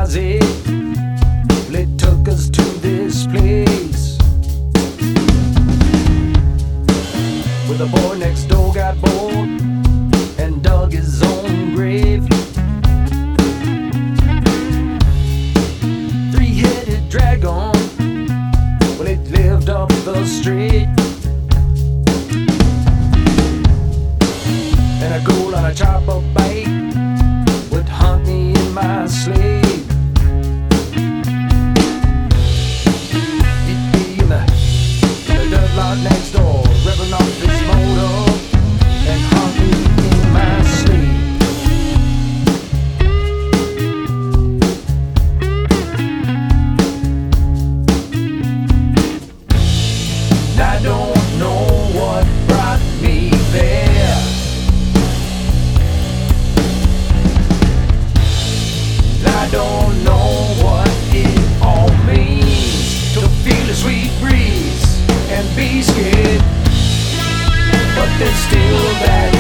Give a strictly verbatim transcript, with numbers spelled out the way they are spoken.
kamikaze. Well, it took us to this place where the boy next door got bored and dug his own grave. Three-headed dragon, well, it lived up the street. And a ghoul on a chopper bike would hunt me in my sleep. He'd be in the, in the dirt lot next door, revving off his motor and hunt me in my sleep. And I don't know what brought me there. I don't know what it all means to feel a sweet breeze and be scared, but there's still that